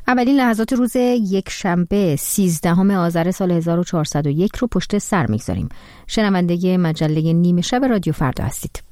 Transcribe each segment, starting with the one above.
اولین لحظات روز یک شنبه 13 آذر سال 1401 رو پشت سر میگذاریم. شنونده مجله نیمه شب رادیو فردا هستید.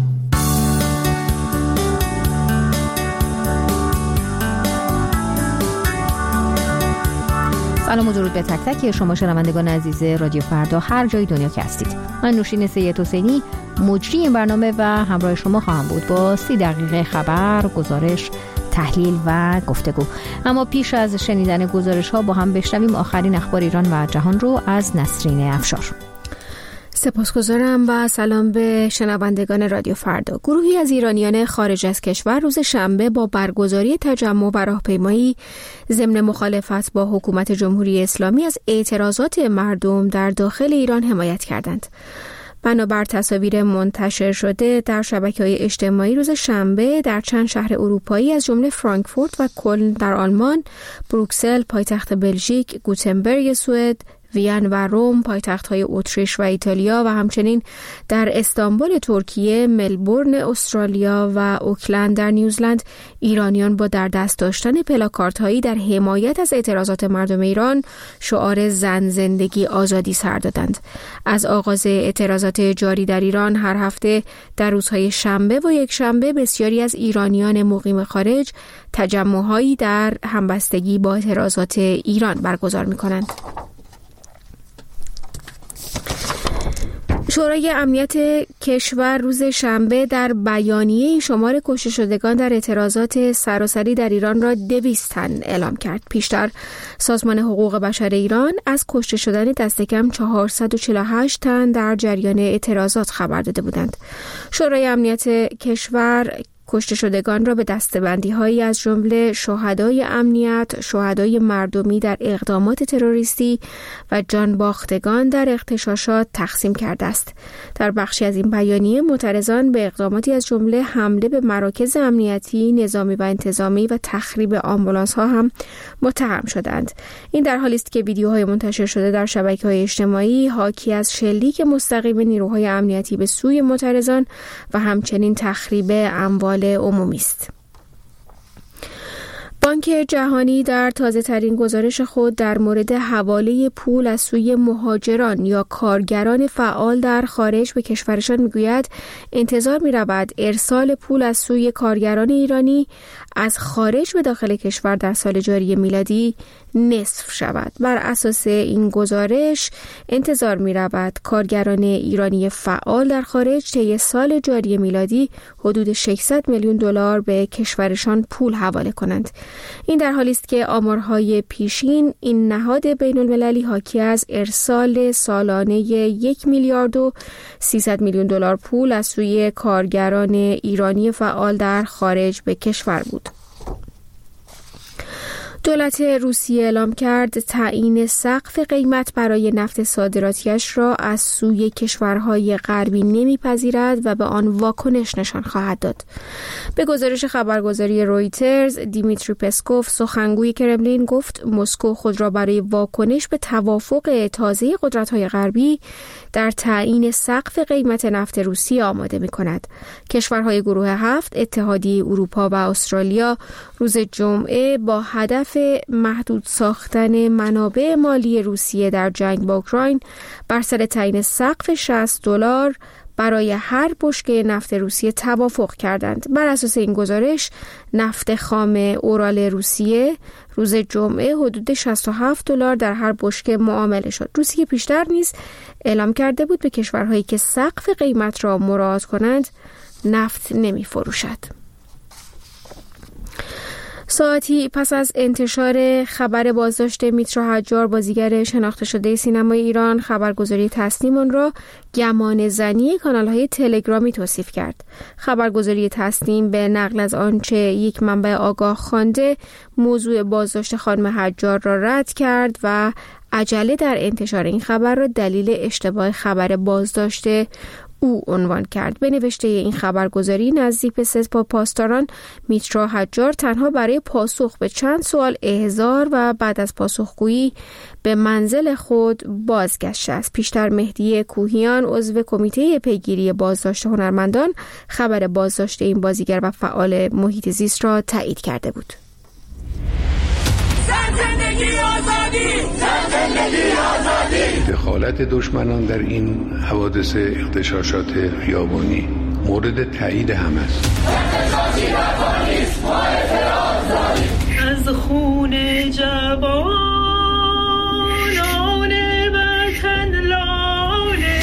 سلام و درود به تک تک شما شنوندگان عزیز رادیو فردا هر جای دنیا که هستید. من نوشین سید حسینی مجری این برنامه و همراه شما خواهم بود با 30 دقیقه خبر، گزارش، تحلیل و گفتگو. اما پیش از شنیدن گزارش ها با هم بشنویم آخرین اخبار ایران و جهان رو از نسرین افشار. سپاسگزارم و سلام به شنوندگان رادیو فردا. گروهی از ایرانیان خارج از کشور روز شنبه با برگزاری تجمع و راهپیمایی ضمن مخالفت با حکومت جمهوری اسلامی از اعتراضات مردم در داخل ایران حمایت کردند. بنابر تصاویر منتشر شده در شبکه‌های اجتماعی روز شنبه در چند شهر اروپایی از جمله فرانکفورت و کلن در آلمان، بروکسل پایتخت بلژیک، گوتنبرگ سوئد، وین و روم پایتخت‌های اتریش و ایتالیا و همچنین در استانبول ترکیه، ملبورن استرالیا و اوکلند در نیوزلند ایرانیان با در دست داشتن پلاکاردهایی در حمایت از اعتراضات مردم ایران شعار زن زندگی آزادی سر دادند. از آغاز اعتراضات جاری در ایران هر هفته در روزهای شنبه و یک شنبه بسیاری از ایرانیان مقیم خارج تجمع‌هایی در همبستگی با اعتراضات ایران برگزار می‌کنند. شورای امنیت کشور روز شنبه در بیانیه شمار کشته شدگان در اعتراضات سراسری در ایران را 200 تن اعلام کرد. پیشتر سازمان حقوق بشر ایران از کشته شدن دست کم 448 تن در جریان اعتراضات خبر داده بودند. شورای امنیت کشور کشته شدگان را به دسته‌بندی‌هایی از جمله شهدای امنیت، شهدای مردمی در اقدامات تروریستی و جان باختگان در اغتشاشات تقسیم کرده است. در بخشی از این بیانیه معترضان به اقداماتی از جمله حمله به مراکز امنیتی، نظامی و انتظامی و تخریب آمبولانس‌ها هم متهم شدند. این در حالی است که ویدیوهای منتشر شده در شبکه‌های اجتماعی حاکی از شلیک مستقیم نیروهای امنیتی به سوی معترضان و همچنین تخریب اموال عمومی است. بانک جهانی در تازه‌ترین گزارش خود در مورد حواله پول از سوی مهاجران یا کارگران فعال در خارج به کشورشان می‌گوید انتظار می‌رود ارسال پول از سوی کارگران ایرانی از خارج به داخل کشور در سال جاری میلادی نصف شود. بر اساس این گزارش انتظار می‌رود کارگران ایرانی فعال در خارج طی سال جاری میلادی حدود 600 میلیون دلار به کشورشان پول حواله کنند. این در حالی است که آمارهای پیشین این نهاد بین‌المللی حاکی از ارسال سالانه 1 میلیارد و 300 میلیون دلار پول از سوی کارگران ایرانی فعال در خارج به کشور بود. دولت روسیه اعلام کرد تعیین سقف قیمت برای نفت صادراتیش را از سوی کشورهای غربی نمیپذیرد و به آن واکنش نشان خواهد داد. به گزارش خبرگزاری رویترز، دیمیتری پسکوف سخنگوی کرملین گفت مسکو خود را برای واکنش به توافق تازه قدرت‌های غربی در تعیین سقف قیمت نفت روسیه آماده می‌کند. کشورهای گروه 7 اتحادیه اروپا و استرالیا روز جمعه با هدف محدود ساختن منابع مالی روسیه در جنگ با اوکراین بر سر تعیین سقف $60 برای هر بشکه نفت روسیه توافق کردند. بر اساس این گزارش نفت خام اورال روسیه روز جمعه حدود $67 در هر بشکه معامله شد. روسیه پیشتر نیز اعلام کرده بود به کشورهایی که سقف قیمت را مراعات کنند نفت نمی فروشد. ساعتی پس از انتشار خبر بازداشت میترا حجار بازیگر شناخته شده سینمای ایران، خبرگزاری تصنیم آن را گمان زنی کانال‌های تلگرامی توصیف کرد. خبرگزاری تصنیم به نقل از آنچه یک منبع آگاه خوانده موضوع بازداشت خانم حجار را رد کرد و عجله در انتشار این خبر را دلیل اشتباه خبر بازداشت او عنوان کرد. به نوشته این خبرگزاری نزدیک به 3 پاسداران میترا حجار تنها برای پاسخ به چند سوال احضار و بعد از پاسخگویی به منزل خود بازگشته است. پیشتر مهدی کوهیان عضو کمیته پیگیری بازداشت هنرمندان خبر بازداشت این بازیگر و فعال محیط زیست را تایید کرده بود. دخالت دشمنان در این حوادث اغتشاشات خیابانی مورد تایید همه است. از خون جوانان وطن لاله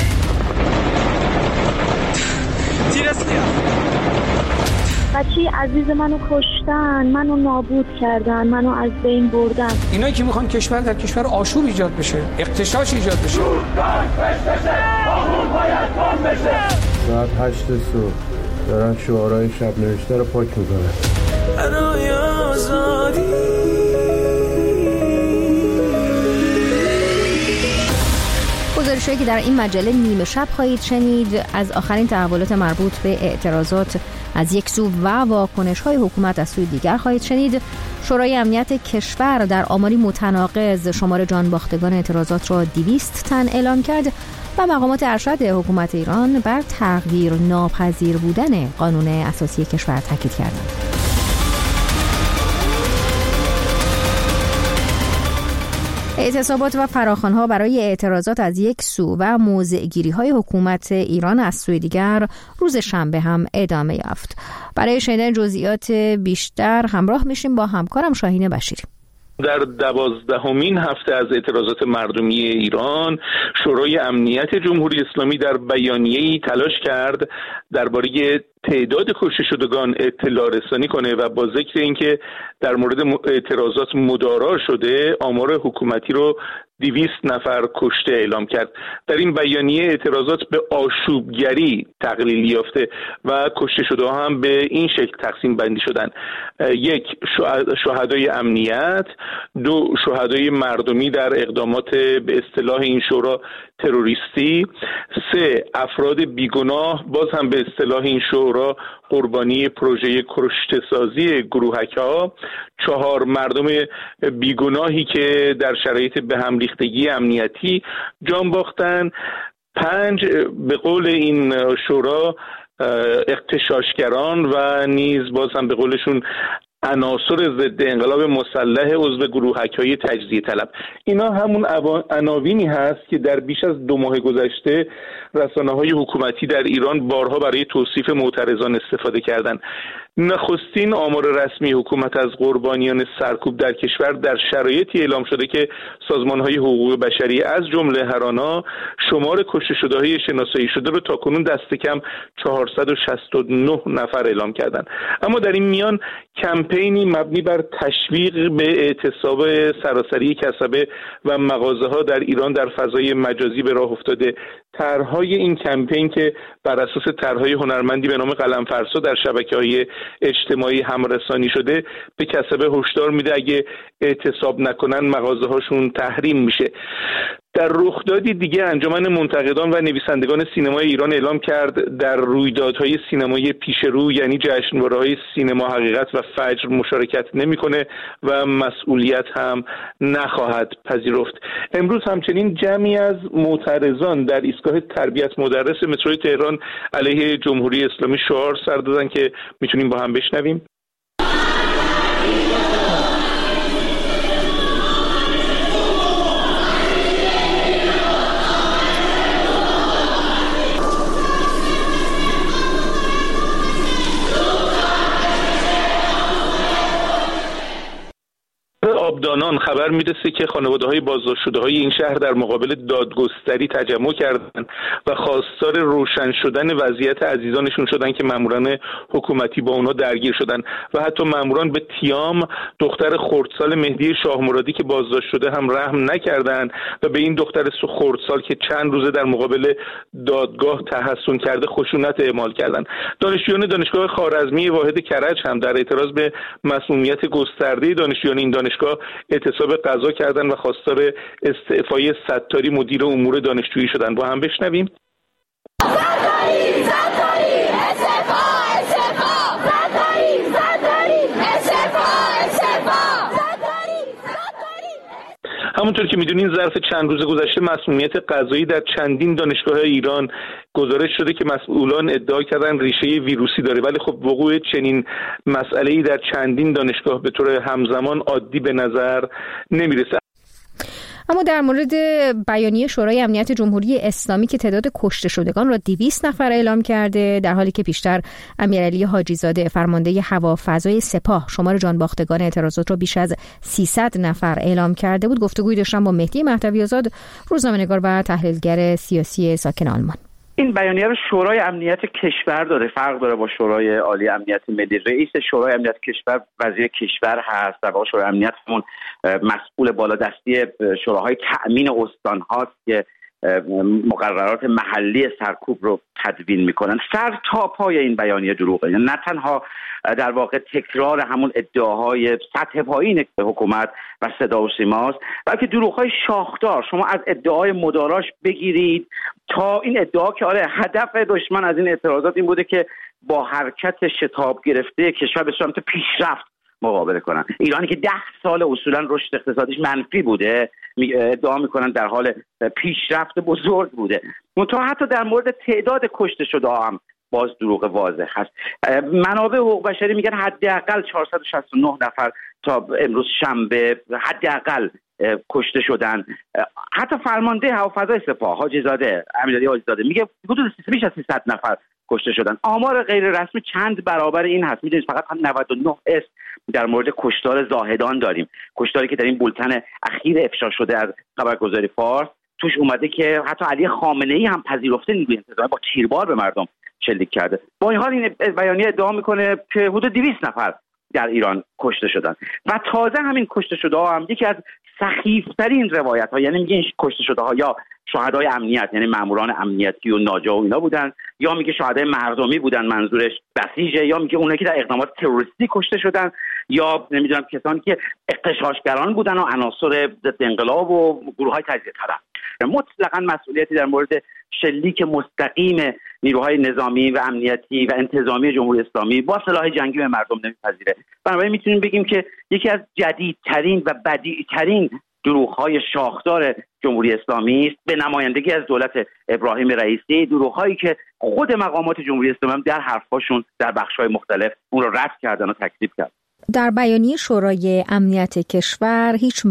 بچه عزیز منو کشتن، منو نابود کردن، منو از بین بردن. اینایی که میخوان کشور در کشور آشوب ایجاد بشه، اغتشاش ایجاد بشه. ساعت 8 صبح دارن شعارهای شب نوشته رو پاک میکنن. برای آزادی. گزارشی که در این مجله نیمه شب خواهید شنید از آخرین تحولات مربوط به اعتراضات از یک سو و واکنش‌های حکومت از سوی دیگر خواهید شنید. شورای امنیت کشور در آماری متناقض شمار جانباختگان اعتراضات را 200 تن اعلام کرد و مقامات ارشد حکومت ایران بر تغییر ناپذیر بودن قانون اساسی کشور تاکید کردند. اعتصابات و فراخوان‌ها برای اعتراضات از یک سو و موضع‌گیری‌های حکومت ایران از سوی دیگر روز شنبه هم ادامه یافت. برای شنیدن جزئیات بیشتر همراه میشیم با همکارم شاهین بشیری. در 12مین هفته از اعتراضات مردمی ایران، شورای امنیت جمهوری اسلامی در بیانیه‌ای تلاش کرد درباره تعداد کشته شدگان اطلاع رسانی کنه و با ذکر اینکه در مورد اعتراضات مدارا شده، آمار حکومتی رو 200 نفر کشته اعلام کرد. در این بیانیه اعتراضات به آشوبگری تقلیل یافته و کشته شده هم به این شکل تقسیم بندی شدن: 1 شهدای امنیت، 2 شهدای مردمی در اقدامات به اصطلاح این شورا تروریستی، 3 افراد بیگناه باز هم به اصطلاح این شورا قربانی پروژه کشته‌سازی گروهک‌ها، 4 مردم بیگناهی که در شرایط به هم ریختگی امنیتی جان باختن، 5 به قول این شورا اغتشاشگران و نیز باز هم به قولشون عناصر ضد انقلاب مسلح عضو گروهک‌های تجزیه طلب. اینا همون عناوینی هست که در بیش از 2 ماه گذشته رسانه‌های حکومتی در ایران بارها برای توصیف معترضان استفاده کردند. نخستین آمار رسمی حکومت از قربانیان سرکوب در کشور در شرایطی اعلام شده که سازمان‌های حقوق بشری از جمله هرانا شمار کشته شده‌های شناسایی شده رو تاکنون دست کم 469 نفر اعلام کردند. اما در این میان کمپینی مبنی بر تشویق به اعتصاب سراسری کسبه و مغازه‌ها در ایران در فضای مجازی به راه افتاده. طرح‌های این کمپین که بر اساس طرح‌های هنرمندی به نام قلم‌فرسا در شبکه‌های اجتماعی همرسانی شده به کسبه هشدار میده اگه اعتصاب نکنن مغازه‌هاشون تحریم میشه. در رخدادی دیگه انجمن منتقدان و نویسندگان سینمای ایران اعلام کرد در رویدادهای سینمایی پیشرو یعنی جشنواره‌های سینما حقیقت و فجر مشارکت نمی‌کنه و مسئولیت هم نخواهد پذیرفت. امروز همچنین جمعی از معترضان در ایستگاه تربیت مدرس متروی تهران علیه جمهوری اسلامی شعار سر دادن که میتونیم با هم بشنویم. آبدانان خبر میرسه که خانواده‌های بازداشت شده‌های این شهر در مقابل دادگستری تجمع کردند و خواستار روشن شدن وضعیت عزیزانشون شدن که ماموران حکومتی با اونا درگیر شدن و حتی ماموران به تیام دختر خردسال مهدی شاه مرادی که بازداشت شده هم رحم نکردند و به این دختر خردسال که چند روزه در مقابل دادگاه تحصن کرده خشونت اعمال کردند. دانشجویان دانشگاه خوارزمی واحد کرج هم در اعتراض به مسمومیت گسترده دانشجویان این دانشگاه اعتصاب قضا کردن و خواستار استعفای ستاری مدیر امور دانشجویی شدن. با هم بشنویم. همونطور که میدونین ظرف چند روز گذشته مسمومیت غذایی در چندین دانشگاه ایران گزارش شده که مسئولان ادعا کردن ریشه ویروسی داره، ولی خب وقوع چنین مسئله‌ای در چندین دانشگاه به طور همزمان عادی به نظر نمیرسه. اما در مورد بیانیه شورای امنیت جمهوری اسلامی که تعداد کشته شدگان را 200 نفر اعلام کرده، در حالی که پیشتر امیرعلی حاجی‌زاده فرمانده هوافضای سپاه شمار جانباختگان اعتراضات را بیش از 300 نفر اعلام کرده بود، گفتگویی داشتم با مهدی مهدوی آزاد، روزنامه‌نگار و تحلیلگر سیاسی ساکن آلمان. این بیانیه رو شورای امنیت کشور داره، فرق داره با شورای عالی امنیت ملی. رئیس شورای امنیت کشور وزیر کشور هست، در واقع شورای امنیت همون مسئول بالادستی شوراهای تأمین استان هاست که مقررات محلی سرکوب رو تدوین میکنن. سر تا پای این بیانیه دروغه، نه تنها در واقع تکرار همون ادعاهای سطح پایین حکومت و صدا و سیماست، بلکه دروغ‌های شاخدار. شما از ادعای مداراش بگیرید تا این ادعا که آره هدف دشمن از این اعتراضات این بوده که با حرکت شتاب گرفته کشور به سمت پیشرفت مقابله کنن. ایرانی که 10 سال اصولا رشد اقتصادیش منفی بوده ادعا میکنن در حال پیشرفت بزرگ بوده. منتها حتی در مورد تعداد کشته شده هم باز دروغ واضح هست. منابع حقوق بشری میگن حداقل 469 نفر تا امروز شنبه حداقل کشته شدن. حتی فرمانده هوافضای سپاه حاجی‌زاده امیرعلی حاجی‌زاده میگه حدود بیش از 300 نفر کشته شدن. آمار غیر رسمی چند برابر این هست. میدونید فقط 99 اسم در مورد کشتار زاهدان داریم، کشتاری که در این بولتن اخیر افشا شده از خبرگزاری فارس توش اومده که حتی علی خامنه‌ای هم پذیرفته نیروی انتظامی با تیربار به مردم شلیک کرده. با این حال این بیانیه ادعا میکنه که حدود 200 نفر در ایران کشته شدن و تازه همین کشته شده ها هم یکی از سخیفترین روایت ها، یعنی میگه این کشته شده ها یا شهدای امنیت یعنی ماموران امنیتی و ناجا و اینا بودن، یا میگه شهدای مردمی بودن منظورش بسیجه، یا میگه اونایی که در اقدامات تروریستی کشته شدن، یا نمیدونم کسانی که اغتشاشگران بودن و عناصر ضد انقلاب و گروه‌های تجزیه طلب. مطلقاً مسئولیتی در مورد شلیک مستقیم نیروهای نظامی و امنیتی و انتظامی جمهوری اسلامی با سلاح جنگی به مردم نمیپذیره. بنابراین میتونیم بگیم که یکی از جدیدترین و بدیعترین دروغ‌های شاخدار جمهوری اسلامی است به نمایندگی از دولت ابراهیم رئیسی، دروغ‌هایی که خود مقامات جمهوری اسلامی در حرف‌هاشون در بخش‌های مختلف اون رو رد کردن و تکذیب کردن. در بیانیه شورای امنیت کشور هیچ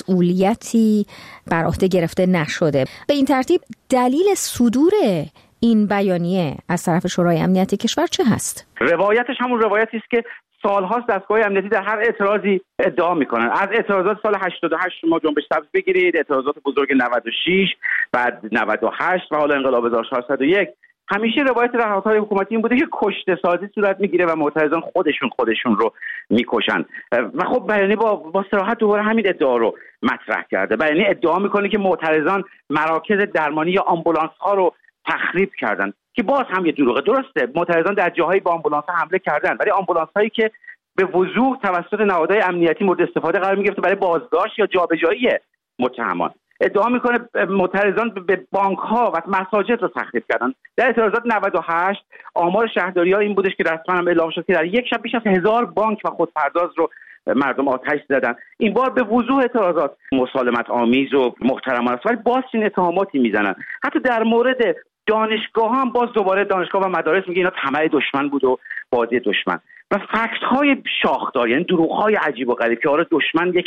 مسئولیتی بر عهده گرفته نشده. به این ترتیب دلیل صدور این بیانیه از طرف شورای امنیت کشور چه هست؟ روایتش همون روایتی است که سال‌هاست دستگاه امنیتی در هر اعتراضی ادعا میکنن. از اعتراضات سال 88 شما جنبش سبز بگیرید، اعتراضات بزرگ 96، بعد 98 و حالا انقلاب 1401، همیشه روایت رهبرهای حکومتی این بوده که کشته سازی صورت میگیره و معترضان خودشون رو میکشن. و خب بیانیه با صراحت دوباره همین ادعا رو مطرح کرده. بیانیه ادعا میکنه که معترضان مراکز درمانی یا آمبولانس ها رو تخریب کردن، که باز هم یه دروغه. درسته معترضان در جاهایی با آمبولانس ها حمله کردن، ولی آمبولانس هایی که به وضوح توسط نهادهای امنیتی مورد استفاده قرار میگرفت برای بازداشت یا جابجایی متهمان. ادعا میکنه معترضان به بانک ها و مساجد رو تخریب کردن. در اعتراضات 98 آمار شهرداری‌ها این بودش که رسما هم اعلام شد که در یک شب بیش از 1000 بانک و خودپرداز رو مردم آتش زدن. این بار به وضوح اعتراضات مسالمت آمیز و محترمانه است، ولی باز این اتهاماتی میزنن. حتی در مورد دانشگاه هم باز دوباره دانشگاه و مدارس میگه اینا طمع دشمن بود و بازی دشمن. و فکت های شاخدار، یعنی دروغ های عجیب و غریب که آره دشمن یک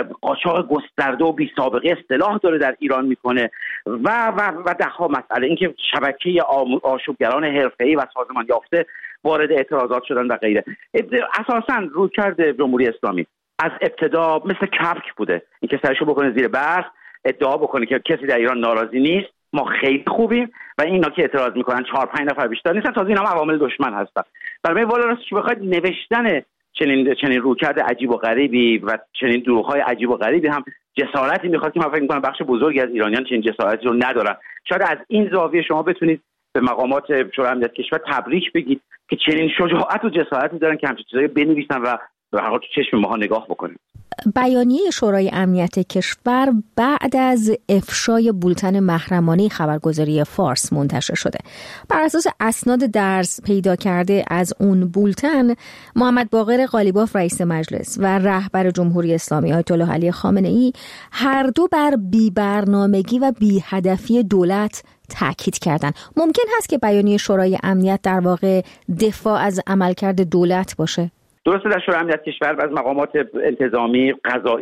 قاچاق گسترده و بی سابقه اصطلاح داره در ایران میکنه و ده ها مسئله، اینکه شبکه آشوبگران حرفه‌ای و سازمان یافته وارد اعتراضات شدن و غیره. اساساً رویکرد جمهوری اسلامی از ابتدا مثل کپک بوده، اینکه سرشو بکنه زیر برف، ادعا بکنه که کسی در ایران ناراضی نیست، ما خیلی خوبیم و اینا که اعتراض میکنن 4-5 نفر بیشتر نیستن، تازه اینا هم عوامل دشمن هستن. برای والا راستش بخواید نوشتن چنین رویکرد عجیب و غریبی و چنین دروغ‌های عجیب و غریبی هم جسارتی میخواد که من فکر میکنم بخش بزرگی از ایرانیان چنین جسارتی رو ندارن. شاید از این زاویه شما بتونید به مقامات شورای امنیت کشور تبریک بگید که چنین شجاعت و جسارتی دارن که همچین چیزایی بنویسن و به هر حال تو چشم ماها نگاه بکنن. بیانیه شورای امنیت کشور بعد از افشای بولتن محرمانه خبرگزاری فارس منتشر شده. بر اساس اسناد درز پیدا کرده از اون بولتن، محمد باقر قالیباف رئیس مجلس و رهبر جمهوری اسلامی آیت الله علی خامنه‌ای هر دو بر بی‌برنامگی و بی‌هدفی دولت تاکید کردند. ممکن هست که بیانیه شورای امنیت در واقع دفاع از عملکرد دولت باشه؟ درسته در شورای امنیت کشور از مقامات انتظامی، قضایی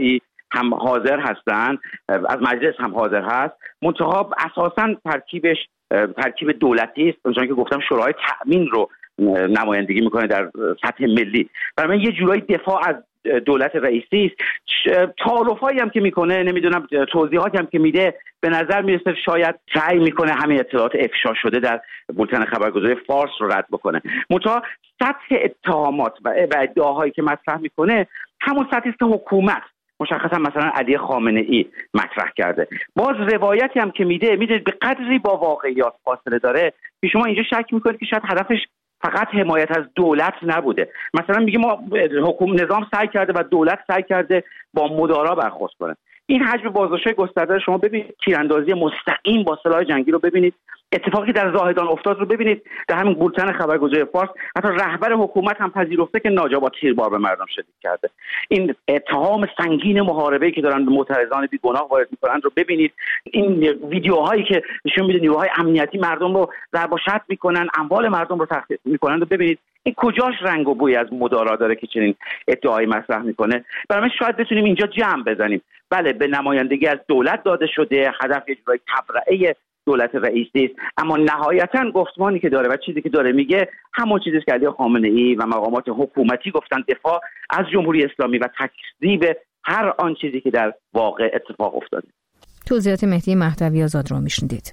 هم حاضر هستن، از مجلس هم حاضر هست، منتها اساساً ترکیب دولتی است. اونجوری که گفتم شورای تأمین رو نمایندگی میکنه در سطح ملی. برای من یه جورایی دفاع از دولت رئیسی است. تعارفایی هم که میکنه، نمیدونم توضیحاتی هم که میده، به نظر میرسه شاید سعی میکنه همین اطلاعات افشا شده در بولتن خبرگزاری فارس رو رد بکنه. منتها سطح اتهامات و ادعاهایی که مطرح میکنه همون سطحی است که حکومت مشخصا مثلا علی خامنه‌ای مطرح کرده. باز روایتی هم که میده به قدری با واقعیات فاصله داره که شما اینجا شک میکنید که شاید هدفش فقط حمایت از دولت نبوده. مثلا میگه ما نظام سعی کرده و دولت سعی کرده با مدارا برخورد کنه. این حجم بازداشت‌های گسترده شما ببینید، تیراندازی مستقیم با سلاح جنگی رو ببینید، اتفاقی در زاهدان افتاد رو ببینید، در همین بولتن خبرگزاری فارس حتی رهبر حکومت هم پذیرفته که ناجا با تیربار به مردم شلیک کرده. این اتهام سنگین محاربه‌ای که دارن به معترضان بیگناه وارد می‌کنن رو ببینید. این ویدیوهایی که نشون میده نیروهای امنیتی مردم رو ضرب و شتم می‌کنن، اموال مردم رو تخریب می‌کنن رو ببینید. این کجاش رنگ و بوی از مدارا داره که چنین ادعایی مطرح می‌کنه؟ برای من شاید بتونیم اینجا جمع بزنیم. بله، به نمایندگی از دولت داده شده، هدف یه جورایی تبرئه دولت رئیسی است، اما نهایتاً گفتمانی که داره و چیزی که داره میگه همون چیزی که علی خامنه‌ای و مقامات حکومتی گفتن، دفاع از جمهوری اسلامی و تکذیب هر آن چیزی که در واقع اتفاق افتاده. توضیحات مهدی مهدوی آزاد رو میشنیدید.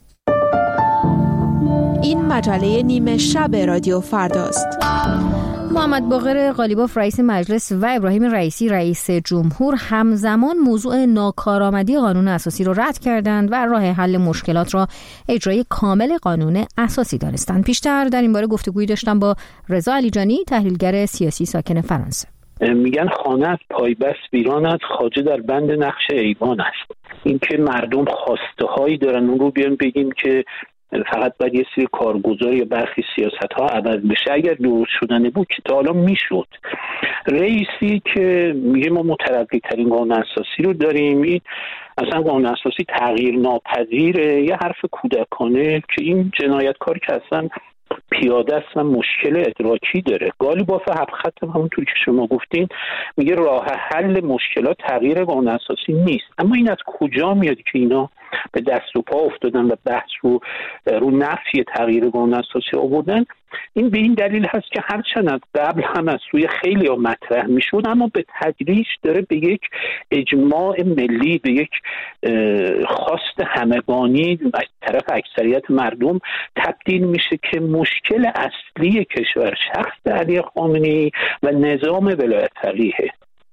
این مجله نیمه شب رادیو فرداست. محمد باقر قالیباف رئیس مجلس و ابراهیم رئیسی رئیس جمهور همزمان موضوع ناکارآمدی قانون اساسی را رد کردند و راه حل مشکلات را اجرای کامل قانون اساسی دانستند. پیشتر در این باره گفتگویی داشتم با رضا علیجانی، تحلیلگر سیاسی ساکن فرانسه. میگن خانه از پایبست ویران است، خواجه در بند نقش ایوان است. اینکه مردم خواسته هایی دارن، اون رو بیان بگیم که فقط باید یه سری کارگزار یا برخی سیاست ها عوض بشه. اگر درست شدنه بود که تا حالا میشد. رئیسی که میگه ما مترقی ترین قانون اساسی رو داریم، این اصلا قانون اساسی تغییر ناپذیره، یه حرف کودکانه که این جنایتکار که اصلا پیاده است و مشکل ادراکی داره. قالیباف هفت همونطور که شما گفتین میگه راه حل مشکلات تغییر قانون اساسی نیست. اما این از کجا میاد که اینا به دست و پا افتادن و بحث رو نفی تغییر قانون اساسی آوردن؟ این به این دلیل هست که هرچند از قبل هم از سوی خیلی ها مطرح میشد، اما به تدریج داره به یک اجماع ملی، به یک خواست همگانی از طرف اکثریت مردم تبدیل میشه که مشکل اصلی کشور شخص علی خامنه‌ای و نظام ولایت فقیهه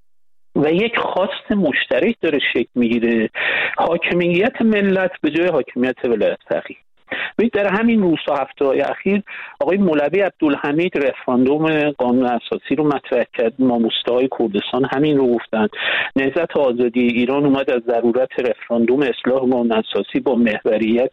و یک خواست مشترک داره شکل میگیره، حاکمیت ملت به جای حاکمیت ولایت فقیه. در همین روزها هفته‌های اخیر آقای مولوی عبدالحمید رفراندوم قانون اساسی رو مطرح کرد. ماموسته‌های کردستان همین رو گفتن. نهضت آزادی ایران اومد از ضرورت رفراندوم اصلاح قانون اساسی با محوریت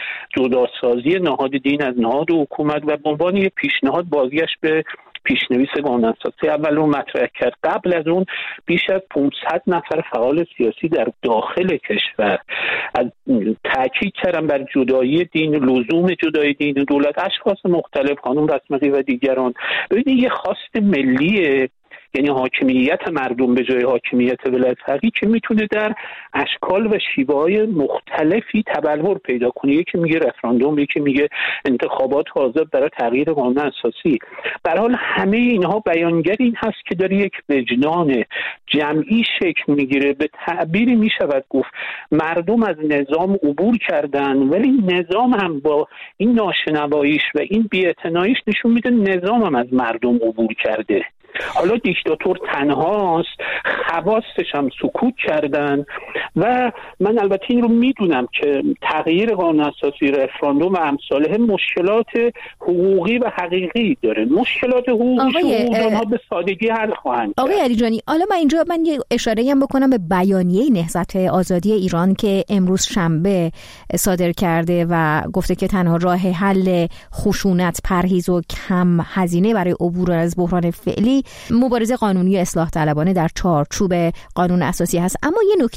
جداسازی نهاد دین از نهاد حکومت و به عنوان یک پیشنهاد بازگشت به پیشنویس قانون اساسی اول رو مطرح کرد. قبل از اون بیش از 500 نفر فعال سیاسی در داخل کشور از تاکید کردن بر جدایی دین، لزوم جدایی دین و دولت، اشخاص مختلف، خانم رسمقی و دیگران. ببینید یه خواست ملیه، یعنی حاکمیت مردم به جای حاکمیت ولایت فقیه که میتونه در اشکال و شیوه‌های مختلفی تبلور پیدا کنه. یکی میگه رفراندوم، یکی میگه انتخابات آزاد برای تغییر قانون اساسی. به هر حال همه اینها بیانگر این هست که داره یک وجدان جمعی شکل میگیره. به تعبیری میشود گفت مردم از نظام عبور کردن، ولی نظام هم با این ناشنواییش و این بی‌اعتناییش نشون میده نظام هم از مردم عبور کرده. حالا دیکتاتور تنهاست، خواستش هم سکوت کردن و من البته این رو میدونم که تغییر قانون اساسی، رفراندوم و امثاله مشکلات حقوقی و حقیقی داره. مشکلات حقوقی اونها به سادگی حل خواهند. آقای علیجانی، حالا من یه اشاره هم بکنم به بیانیه نهضت آزادی ایران که امروز شنبه صادر کرده و گفته که تنها راه حل خشونت، پرهیز و کم هزینه برای عبور از بحران فعلی مبارزه قانونی و اصلاح طلبانه در چارچوب قانون اساسی هست. اما یه نکته داره در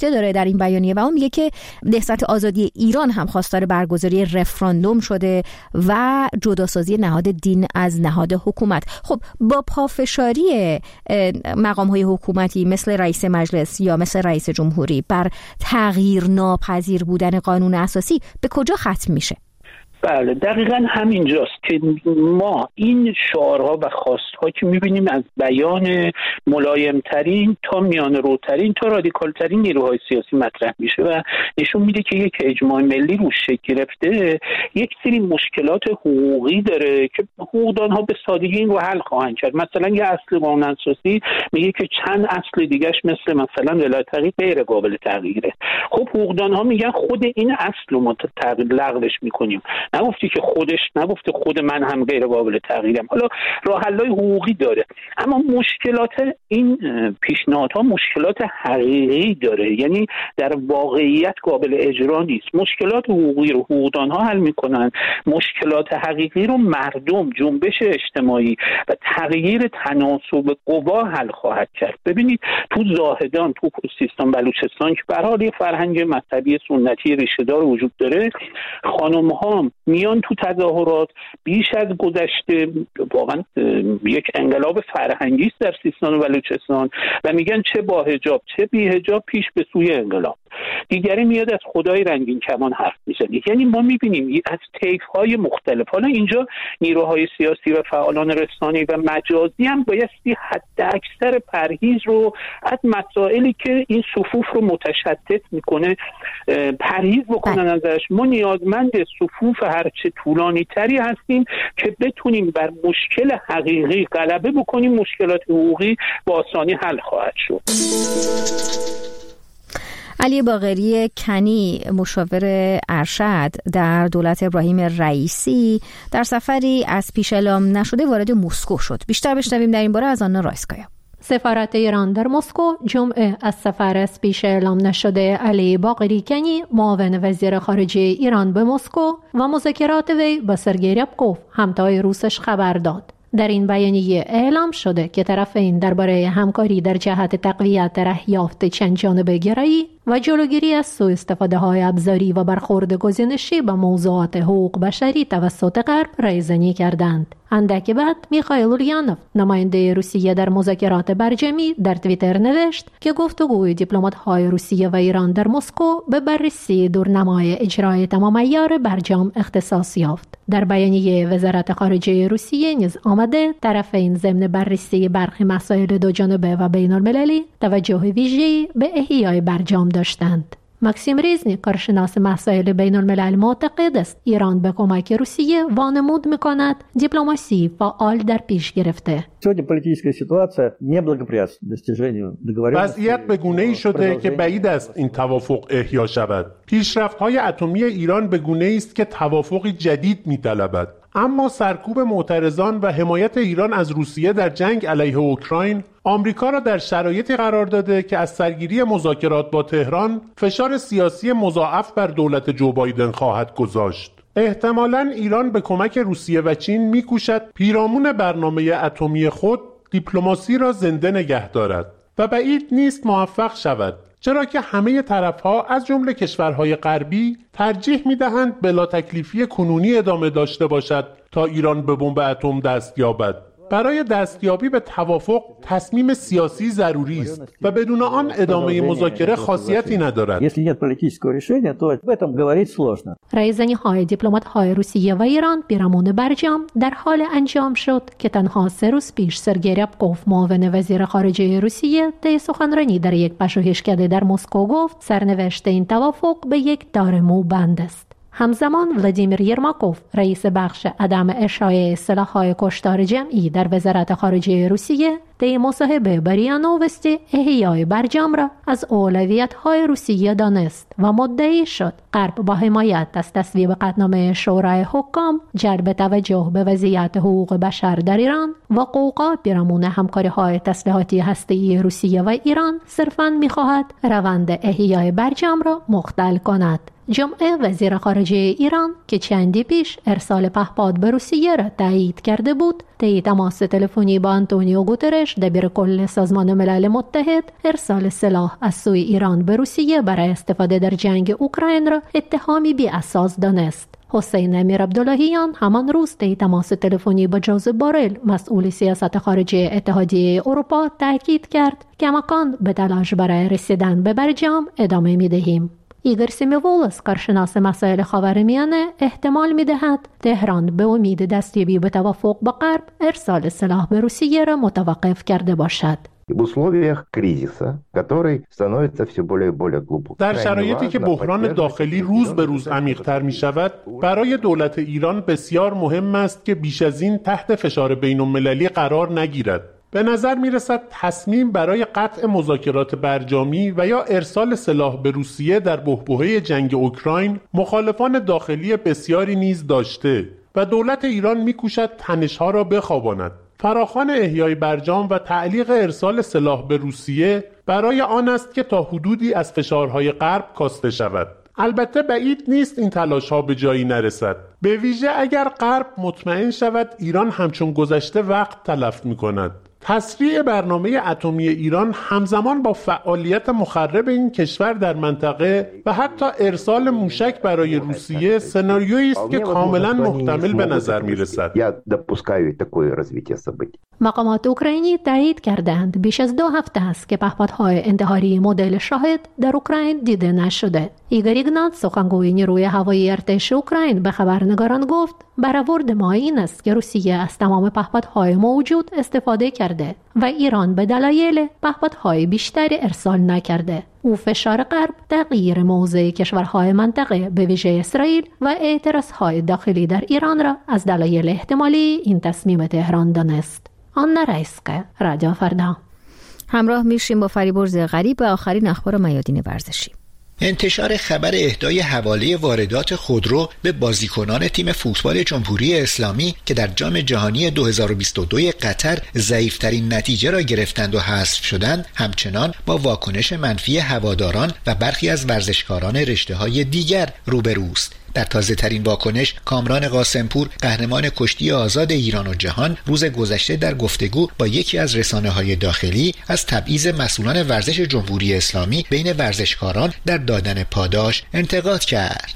این بیانیه و اون میگه که نهضت آزادی ایران هم خواستار برگزاری رفراندوم شده و جداسازی نهاد دین از نهاد حکومت. خب با پافشاری مقام‌های حکومتی مثل رئیس مجلس یا مثل رئیس جمهوری بر تغییر ناپذیر بودن قانون اساسی به کجا ختم میشه؟ بله دقیقاً همینجاست که ما این شعارها و خواستها که میبینیم از بیان ملایمترین تا میان روترین تا رادیکالترین نیروهای سیاسی مطرح میشه و نشون میده که یک اجماع ملی روش شکل گرفته، یک سری مشکلات حقوقی داره که حقوقدانها به سادگی این رو حل خواهند کرد. مثلا یه اصل قانون اساسی میگه که چند اصل دیگهش مثلا ولایت فقیه غیر قابل تغییره. خب حقوقدانها میگن خود این اصل رو ما لغوش میکنیم، نگفته خود من هم غیر قابل تغییرم. حالا راه حل‌های حقوقی داره، اما مشکلات این پیشنهادها مشکلات حقیقی داره، یعنی در واقعیت قابل اجرا نیست. مشکلات حقوقی رو حقوقدانها حل میکنن، مشکلات حقیقی رو مردم، جنبش اجتماعی و تغییر تناسب قوا حل خواهد کرد. ببینید تو زاهدان، تو سیستان بلوچستان که به هر حال فرهنگ مذهبی سنتی ریشه‌دار وجود داره، خانم‌ها میان تو تظاهرات بیش از گذشته، واقعا یک انقلاب فرهنگی است در سیستان و بلوچستان و میگن چه با حجاب چه بی حجاب پیش به سوی انقلاب. دیگری میاد از خدای رنگین کمان حرف میزنه. یعنی ما میبینیم از طیف‌های مختلف. حالا اینجا نیروهای سیاسی و فعالان رسانه‌ای و مجازی هم بایستی حد اکثر پرهیز رو از مسائلی که این صفوف رو متشتت میکنه پرهیز بکنن ازش. ما نیازمند صفوف هرچه طولانی تری هستیم که بتونیم بر مشکل حقیقی غلبه بکنیم. مشکلات حقوقی با آسانی حل خواهد شد. علی باقری کنی، مشاور ارشد در دولت ابراهیم رئیسی، در سفری از پیش اعلام نشده وارد مسکو شد. بیشتر بشنویم در این باره از آنا رایسکایا. سفارت ایران در مسکو جمعه از سفر از پیش اعلام نشده علی باقری کنی، معاون وزیر خارجه ایران به مسکو و مذاکرات وی با سرگئی ریبکوف، همتای روسش، خبر داد. در این بیانیه اعلام شده که طرفین درباره همکاری در جهت تقویت رهیافت چند جانبه گرایی و جلوگیری از سوء استفاده های ابزاری و برخورد گزینشی به موضوعات حقوق بشری توسط غرب رایزنی کردند. اندکی بعد میخائیل اولینوف، نماینده روسیه در مذاکرات برجمی، در توییتر نوشت که گفتگوی دیپلمات‌های روسیه و ایران در مسکو به بررسی دورنمای اجرای تمام عیار برجام اختصاص یافت. در بیانیه وزارت خارجه روسیه نیز آمده طرفین ضمن بررسی برخی مسائل دو جانبه و بین المللی توجه ویژه‌ای به احیای برجام داشتند. ماکسیم ریزنی، کارشناس مسائل بین الملل، معتقد است ایران به کمک روسیه وانمود می‌کند دیپلماسی فعال در پیش گرفته. وضعیت به گونه‌ای شده که بعید است این توافق احیا شود. پیشرفت‌های اتمی ایران به گونه‌ای است که توافقی جدید می‌طلبد. اما سرکوب معترضان و حمایت ایران از روسیه در جنگ علیه اوکراین آمریکا را در شرایطی قرار داده که از سرگیری مذاکرات با تهران فشار سیاسی مضاعف بر دولت جو بایدن خواهد گذاشت. احتمالاً ایران به کمک روسیه و چین می‌کوشد پیرامون برنامه اتمی خود دیپلماسی را زنده نگه دارد و بعید نیست موفق شود، چرا که همه طرف‌ها از جمله کشورهای غربی ترجیح می‌دهند بلا تکلیفی کنونی ادامه داشته باشد تا ایران به بمب اتم دست یابد. برای دستیابی به توافق تصمیم سیاسی ضروری است و بدون آن ادامه مذاکره خاصیتی ندارد. رایزنی‌های دیپلمات‌های روسیه و ایران پیرامون برجام در حال انجام شد که تنها 3 روز پیش سرگئی ریبکوف، معاون وزیر خارجه روسیه، طی سخنرانی در یک پژوهشکده در مسکو گفت سرنوشت این توافق به یک تار موبند است. همزمان ولادیمیر یرماکوف، رئیس بخش عدم اشاعه سلاح‌های کشتار جمعی در وزارت خارجه روسیه، طی مصاحبه با ریا نووستی احیای برجام را از اولویت‌های روسیه دانست و مدعی شد غرب با حمایت از تصویب قطعنامه شورای حکام، جلب توجه به وضعیت حقوق بشر در ایران و قوقا پیرامون همکاری‌های تسلیحاتی هسته‌ای روسیه و ایران صرفاً می‌خواهد روند احیای برجام را مختل کند. جمعه وزیر خارجه ایران که چندی پیش ارسال پهپاد به روسیه را تایید کرده بود، طی تماس تلفنی با آنتونیو گوترش گوترش دبیر کل سازمان ملل متحد ارسال سلاح از سوی ایران به روسیه برای استفاده در جنگ اوکراین را اتهامی بی اساس دانست. حسین امیر عبداللهیان همان روز طی تماس تلفنی با جوزف بورل مسئول سیاست خارجی اتحادیه اروپا تاکید کرد که کماکان به تلاش برای رسیدن به برجام ادامه می‌دهیم. ایگور سیمیوولس کارشناس مسائل خاورمیانه احتمال می‌دهد تهران به امید دستیابی به توافق با غرب ارسال سلاح به روسیه را متوقف کرده باشد. در شرایطی که بحران داخلی روز به روز عمیق‌تر می‌شود، برای دولت ایران بسیار مهم است که بیش از این تحت فشار بین‌المللی قرار نگیرد. به نظر می‌رسد تصمیم برای قطع مذاکرات برجامی و یا ارسال سلاح به روسیه در بحبوحه جنگ اوکراین مخالفان داخلی بسیاری نیز داشته و دولت ایران می‌کوشد تنش‌ها را بخواباند. فراخوان احیای برجام و تعلیق ارسال سلاح به روسیه برای آن است که تا حدودی از فشارهای غرب کاسته شود. البته بعید نیست این تلاش‌ها به جایی نرسد، به ویژه اگر غرب مطمئن شود ایران همچون گذشته وقت تلف می‌کند. تسریع برنامه اتمی ایران همزمان با فعالیت مخرب این کشور در منطقه و حتی ارسال موشک برای روسیه سناریویی است که کاملا محتمل به نظر می‌رسد. مقامات اوکراینی تایید کردند بیش از 2 هفته است که پهپادهای انتحاری مدل شاهد در اوکراین دیده نشده. ایگور ایگنات سخنگوی نیروی هوایی ارتش اوکراین به خبرنگاران گفت برآورد ما این است که روسیه از تمام پهپادهای موجود استفاده کرده و ایران به دلایل پهپادهای بیشتری ارسال نکرده. او فشار غرب تغییر موضع کشورهای منطقه به ویژه اسرائیل و اعتراضهای داخلی در ایران را از دلایل احتمالی این تصمیم تهران دانست. آن رئیسقه رادیو فردا. همراه میشیم با فریبرز غریب و آخرین اخبار میادین ورزشی. انتشار خبر اهدای حواله واردات خودرو به بازیکنان تیم فوتبال جمهوری اسلامی که در جام جهانی 2022 قطر ضعیف‌ترین نتیجه را گرفتند و حذف شدند، همچنان با واکنش منفی هواداران و برخی از ورزشکاران رشته‌های دیگر روبروست. در تازه‌ترین واکنش، کامران قاسمپور، قهرمان کشتی آزاد ایران و جهان، روز گذشته در گفتگو با یکی از رسانه‌های داخلی از تبعیض مسئولان ورزش جمهوری اسلامی بین ورزشکاران در دادن پاداش انتقاد کرد.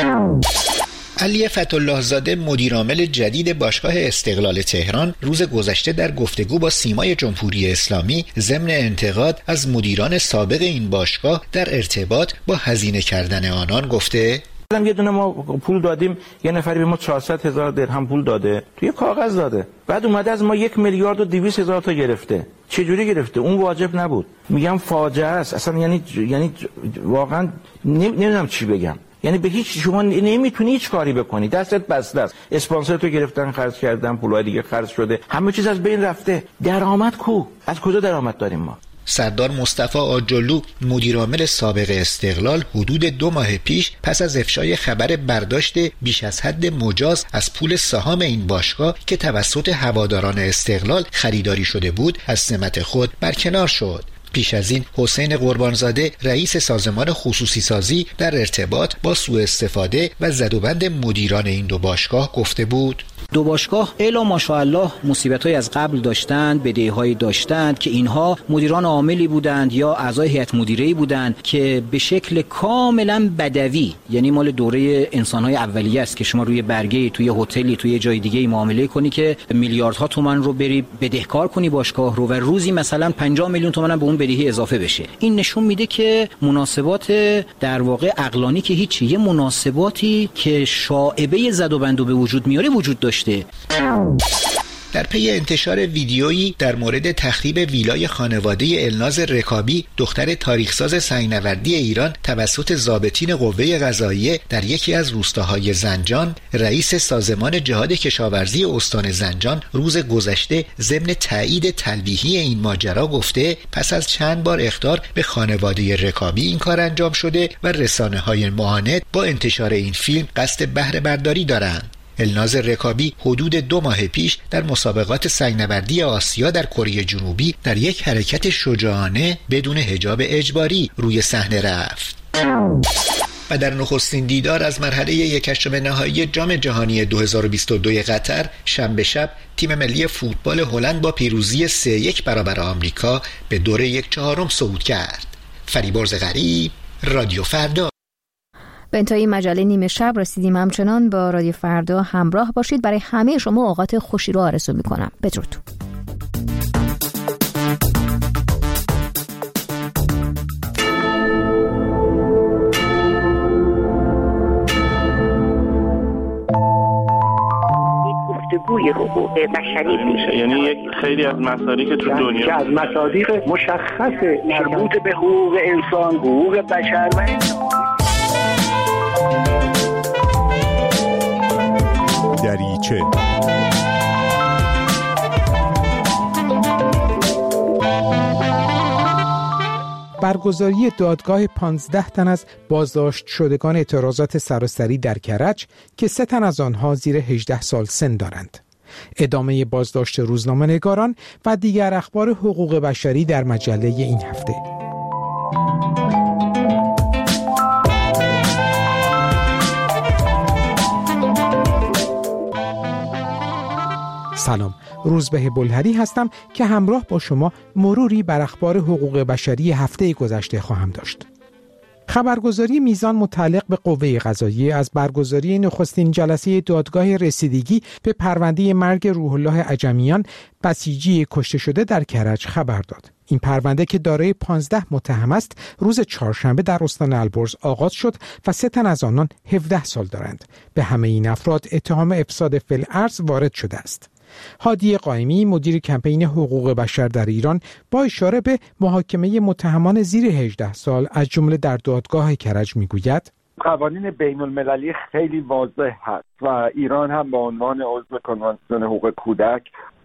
علی فتح‌الله زاده مدیرعامل جدید باشگاه استقلال تهران روز گذشته در گفتگو با سیمای جمهوری اسلامی ضمن انتقاد از مدیران سابق این باشگاه در ارتباط با هزینه کردن آنان گفته: یه دونه ما پول دادیم، یه نفری به ما 400,000 درهم پول داده، توی کاغذ داده، بعد اومده از ما 1,200,000 تا گرفته. چه جوری گرفته؟ اون واجب نبود. میگم فاجعه است اصلا. یعنی واقعا نمیدونم چی بگم. یعنی به هیچ شما نمیتونی هیچ کاری بکنی، دستت بسته است. اسپانسر تو گرفتن، خرج کردن، پولای دیگه خرج شده، همه چیز از بین رفته. درآمد کو؟ از کجا درآمد داریم ما؟ سردار مصطفی آجلو مدیرعامل سابق استقلال حدود 2 ماه پیش پس از افشای خبر برداشت بیش از حد مجاز از پول سهام این باشگاه که توسط هواداران استقلال خریداری شده بود از سمت خود برکنار شد. پیش از این حسین قربانزاده رئیس سازمان خصوصی سازی در ارتباط با سوء استفاده و زدوبند مدیران این دو باشگاه گفته بود: دو باشگاه الا ماشاءالله مصیبت‌های از قبل داشتند، بدهی‌هایی داشتند که اینها مدیران عاملی بودند یا اعضای هیئت مدیره‌ای بودند که به شکل کاملا بدوی، یعنی مال دوره انسان‌های اولیه است که شما روی برگه توی هتلی توی جای دیگه معامله کنی که میلیاردها تومان رو بری بدهکار کنی باشگاه رو و روزی مثلا 50 میلیون تومان به اون بدهی اضافه بشه. این نشون میده که مناسبات در واقع عقلانی که هیچ، یه مناسباتی که شائبه زد و بند به وجود میاره وجود داشته. در پی انتشار ویدیویی در مورد تخریب ویلای خانواده الناز رکابی دختر تاریخساز سنگ‌نوردی ایران توسط ضابطین قوه قضاییه در یکی از روستاهای زنجان، رئیس سازمان جهاد کشاورزی استان زنجان روز گذشته ضمن تایید تلویحی این ماجرا گفته پس از چند بار اخطار به خانواده رکابی این کار انجام شده و رسانه‌های معاند با انتشار این فیلم قصد بهره برداری دارند. الناز رکابی حدود 2 ماه پیش در مسابقات سنگ‌نوردی آسیا در کره جنوبی در یک حرکت شجاعانه بدون حجاب اجباری روی صحنه رفت. و در نخستین دیدار از مرحله 1/8 نهایی جام جهانی 2022 قطر شنبه شب تیم ملی فوتبال هلند با پیروزی 3-1 برابر آمریکا به دور 1/4 صعود کرد. فریبرز غریب، رادیو فردا. به انتهای مجله نیمه شب رسیدیم. همچنان با رادیو فردا همراه باشید. برای همه شما اوقات خوشی رو آرزو می‌کنم. بدرود. گفتگوی حقوق بشری میشه، یعنی یک خیلی از مسائلی که تو دنیا از مصادیق مشخص مربوط به حقوق انسان، حقوق بشر و دریچه. برگزاری دادگاه 15 تن از بازداشت شدگان اعتراضات سراسری در کرج که 3 تن از آنها زیر 18 سال سن دارند. ادامه بازداشت روزنامه‌نگاران و دیگر اخبار حقوق بشری در مجله این هفته. سلام، روزبه بلهری هستم که همراه با شما مروری بر اخبار حقوق بشری هفته گذشته خواهم داشت. خبرگزاری میزان متعلق به قوه قضاییه از برگزاری نخستین جلسه دادگاه رسیدگی به پرونده مرگ روح الله عجمیان، بسیجی کشته شده در کرج خبر داد. این پرونده که دارای 15 متهم است، روز چهارشنبه در استان البرز آغاز شد و 3 تن از آنان 17 سال دارند. به همه این افراد اتهام افساد فی‌الارض وارد شده است. هادی قائمی، مدیر کمپین حقوق بشر در ایران، با اشاره به محاکمه متهمان زیر 18 سال از جمله در دادگاه کرج میگوید قوانین بین المللی خیلی واضح هست و ایران هم به عنوان عضو کنوانسیون حقوق کودک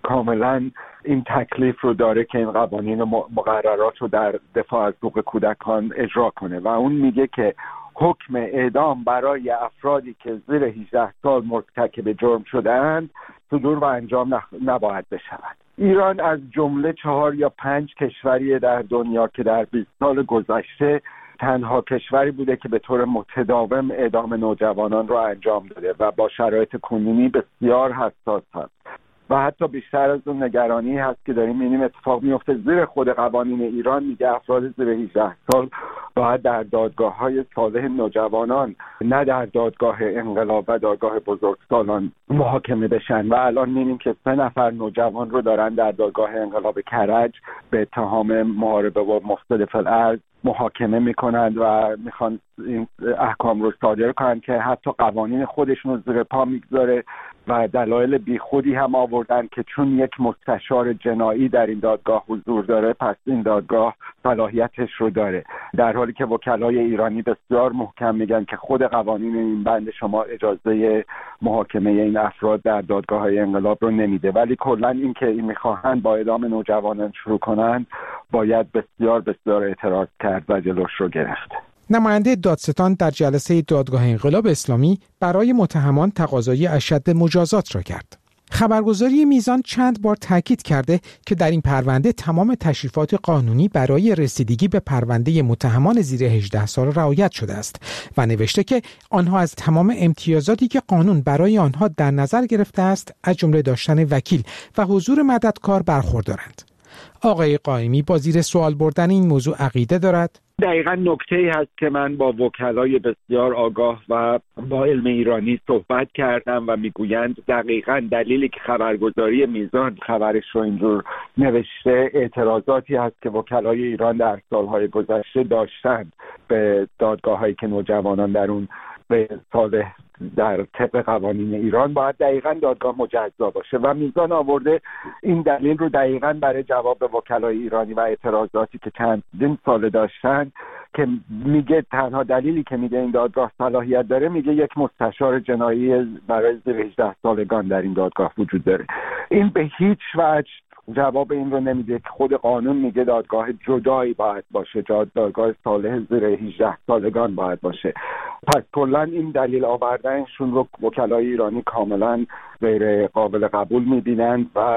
کاملا این تکلیف رو داره که این قوانین و مقررات رو در دفاع از حقوق کودکان اجرا کنه و اون میگه که حکم اعدام برای افرادی که زیر 18 سال مرتکب جرم شده‌اند صدور و انجام نباید بشود. ایران از جمله 4 یا 5 کشوری در دنیا که در 20 سال گذشته تنها کشوری بوده که به طور متداوم اعدام نوجوانان را انجام داده و با شرایط کنونی بسیار حساس هست و حتی بیشتر از اون نگرانی هست که داریم می‌بینیم اتفاق میفته زیر خود قوانین ایران میگه افراد زیر 18 سال باید در دادگاه‌های صالح نوجوانان نه در دادگاه انقلاب و دادگاه بزرگسالان محاکمه بشن و الان می‌بینیم که 3 نفر نوجوان رو دارن در دادگاه انقلاب کرج به اتهام محاربه با مفسد فی‌الارض محاکمه میکنند و میخوان این احکام رو صادر کنند که حتی قوانین خودشون رو زیر پا میگذاره و دلایل بیخودی هم آوردن که چون یک مستشار جنایی در این دادگاه حضور داره پس این دادگاه صلاحیتش رو داره، در حالی که وکلای ایرانی بسیار محکم میگن که خود قوانین این بند شما اجازه محاکمه این افراد در دادگاه‌های انقلاب رو نمیده. ولی کلا این که این میخواهند با اعدام نوجوانان شروع کنند باید بسیار بسیار اعتراض کرد و جلوش رو گرفت. نماینده دادستان در جلسه دادگاه انقلاب اسلامی برای متهمان تقاضای اشد مجازات را کرد. خبرگزاری میزان چند بار تاکید کرده که در این پرونده تمام تشریفات قانونی برای رسیدگی به پرونده متهمان زیر 18 سال رعایت شده است و نوشته که آنها از تمام امتیازاتی که قانون برای آنها در نظر گرفته است از جمله داشتن وکیل و حضور مددکار برخوردارند. آقای قائمی با زیر سوال بردن این موضوع عقیده دارد؟ دقیقاً نکته‌ای هست که من با وکلای بسیار آگاه و با علم ایرانی صحبت کردم و میگویند دقیقاً دلیلی که خبرگزاری میزان خبرش رو اینجور نوشته اعتراضاتی هست که وکلای ایران در سالهای گذشته داشتند به دادگاه‌هایی که نوجوانان در اون به سال در طبق قوانین ایران باید دقیقاً دادگاه مجزا باشه و میزان آورده این دلیل رو دقیقاً برای جواب به وکلای ایرانی و اعتراضاتی که چندین سال داشتن که میگه تنها دلیلی که میگه این دادگاه صلاحیت داره میگه یک مستشار جنایی برای زیر 18 سالگان در این دادگاه وجود داره. این به هیچ وجه جواب این رو نمیده که خود قانون میگه دادگاه جدایی باید باشه، دادگاه صالح زیر 18 سالگان باید باشه. پس کلا این دلیل آوردنشون رو وکلای ایرانی کاملا غیر قابل قبول میبینند و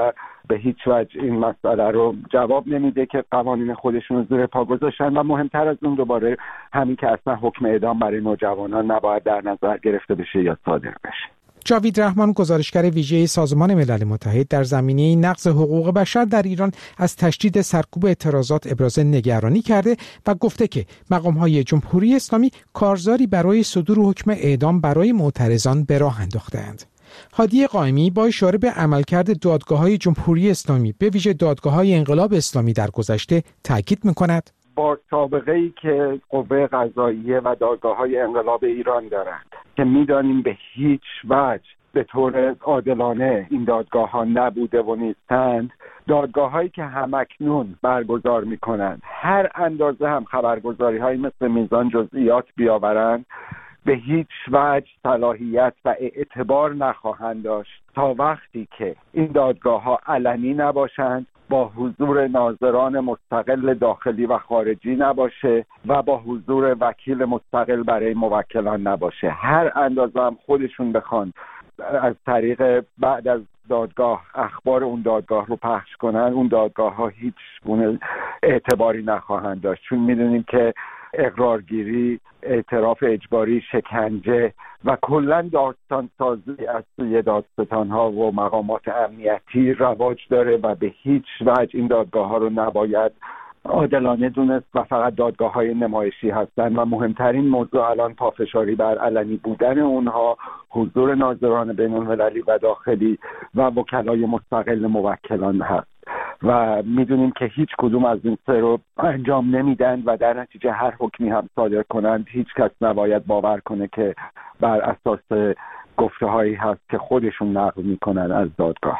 به هیچ وجه این مسئله رو جواب نمیده که قوانین خودشون رو زیر پا گذاشتن و مهمتر از اون دوباره همین که اصلا حکم اعدام برای نوجوانان نباید در نظر گرفته بشه یا صادر بشه. جاوید رحمان، گزارشگر ویژه سازمان ملل متحد در زمینه نقض حقوق بشر در ایران، از تشدید سرکوب اعتراضات ابراز نگرانی کرده و گفته که مقام‌های جمهوری اسلامی کارزاری برای صدور حکم اعدام برای معترضان به راه انداخته‌اند. هادی قائمی با اشاره به عملکرد دادگاه‌های جمهوری اسلامی به ویژه دادگاه‌های انقلاب اسلامی در گذشته تاکید می‌کند با سابقه‌ای که قوه قضاییه و دادگاه‌های انقلاب ایران دارند که می‌دانیم به هیچ وجه به طور عادلانه این دادگاه‌ها نبوده و نیستند، دادگاه‌هایی که همکنون برگزار می‌کنند هر اندازه هم خبرگزاری‌هایی مثل میزان جزئیات بیاورند به هیچ وجه صلاحیت و اعتبار نخواهند داشت تا وقتی که این دادگاه‌ها علنی نباشند، با حضور ناظران مستقل داخلی و خارجی نباشه و با حضور وکیل مستقل برای موکلان نباشه. هر اندازه هم خودشون بخوان از طریق بعد از دادگاه اخبار اون دادگاه رو پخش کنن، اون دادگاه ها هیچ گونه اعتباری نخواهند داشت، چون میدونیم که اقرارگیری، اعتراف اجباری، شکنجه و کلا داستان سازی از سوی دادستان ها و مقامات امنیتی رواج داره و به هیچ وجه این دادگاه ها رو نباید عادلانه دونست و فقط دادگاه های نمایشی هستند و مهمترین موضوع الان پافشاری بر علنی بودن اونها، حضور ناظران بین المللی و داخلی و وکلای مستقل موکلان هست و میدونیم که هیچ کدوم از این سه رو انجام نمیدن و در نتیجه هر حکمی هم صادر کنند هیچ کس نباید باور کنه که بر اساس گفته هایی هست که خودشون نقل میکنن از دادگاه.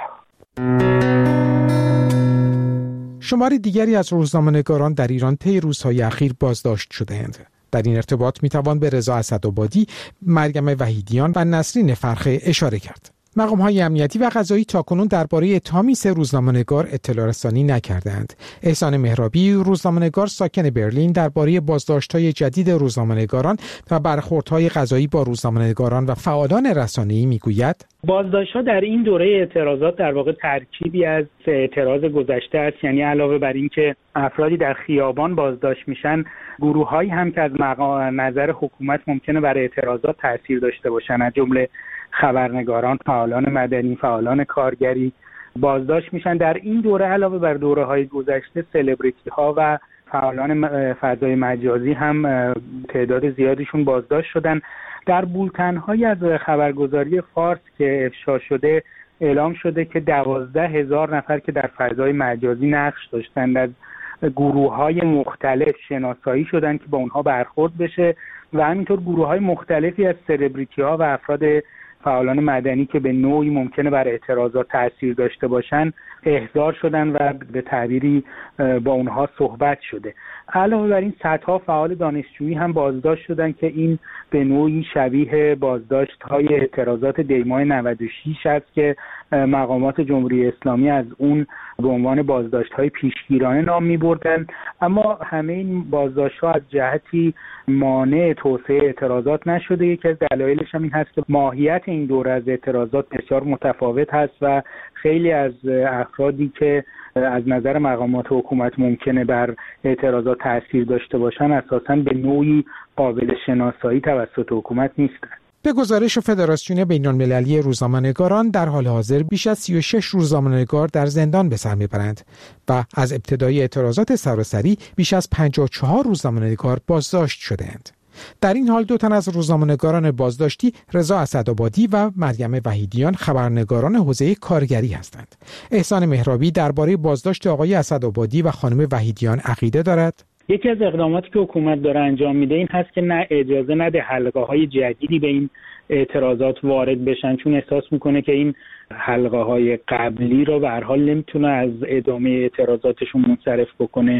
شمار دیگری از روزنامه‌نگاران در ایران طی روزهای اخیر بازداشت شده‌اند. در این ارتباط میتوان به رضا اسدآبادی، مریم وحیدیان و نسرین فرخه اشاره کرد. مقام‌های امنیتی و قضایی تاکنون درباره اتهامی 3 روزنامه‌نگار اطلاع رسانی نکردند. احسان مهرابی، روزنامه‌نگار ساکن برلین، درباره بازداشت‌های جدید روزنامه‌نگاران و برخوردهای قضایی با روزنامه‌نگاران و فعالان رسانه‌ای میگوید: بازداشت‌ها در این دوره اعتراضات در واقع ترکیبی از اعتراض گذشته است، یعنی علاوه بر این که افرادی در خیابان بازداشت میشن، گروه‌هایی هم که از نظر حکومت ممکنه بر اعتراضات تاثیر داشته باشن، از جمله خبرنگاران، فعالان مدنی، فعالان کارگری بازداشت میشن. در این دوره علاوه بر دوره‌های گذشته سلبریتی ها و فعالان فضای مجازی هم تعداد زیادیشون بازداشت شدن. در بولتن‌های از خبرگزاری فارس که افشا شده اعلام شده که 12,000 نفر که در فضای مجازی نقش داشتند از گروه‌های مختلف شناسایی شدن که با اونها برخورد بشه و همینطور گروه‌های مختلفی از سلبریتی‌ها و افراد فعالان مدنی که به نوعی ممکنه بر اعتراضات تاثیر داشته باشن احضار شدن و به تعبیری با اونها صحبت شده. علاوه بر این صدها فعال دانشجویی هم بازداشت شدن که این به نوعی شبیه بازداشت‌های اعتراضات دی‌ماه 96 است که مقامات جمهوری اسلامی از اون به عنوان بازداشت‌های پیشگیرانه نام می‌بردن. اما همه این بازداشت‌ها از جهتی مانع توسعه اعتراضات نشده. یکی از دلایلش هم این هست که ماهیت این دوره از اعتراضات بسیار متفاوت هست و خیلی از افرادی که از نظر مقامات حکومت ممکنه بر اعتراضات تاثیر داشته باشن اساساً به نوعی قابل شناسایی توسط حکومت نیستند. به گزارش فدراسیون بین‌المللی روزنامه‌نگاران در حال حاضر بیش از 36 روزنامه‌نگار در زندان به سر میبرند و از ابتدای اعتراضات سراسری بیش از 54 روزنامه‌نگار بازداشت شده‌اند. در این حال 2 تن از روزنامه‌نگاران بازداشتی، رضا اسدآبادی و مریم وحیدیان، خبرنگاران حوزه کارگری هستند. احسان مهرابی درباره بازداشت آقای اسدآبادی و خانم وحیدیان عقیده دارد. یکی از اقداماتی که حکومت داره انجام میده این هست که نه اجازه نده حلقه‌های جدیدی به این اعتراضات وارد بشن، چون احساس میکنه که این حلقه‌های قبلی رو به هر حال نمیتونه از ادامه اعتراضاتشون منصرف بکنه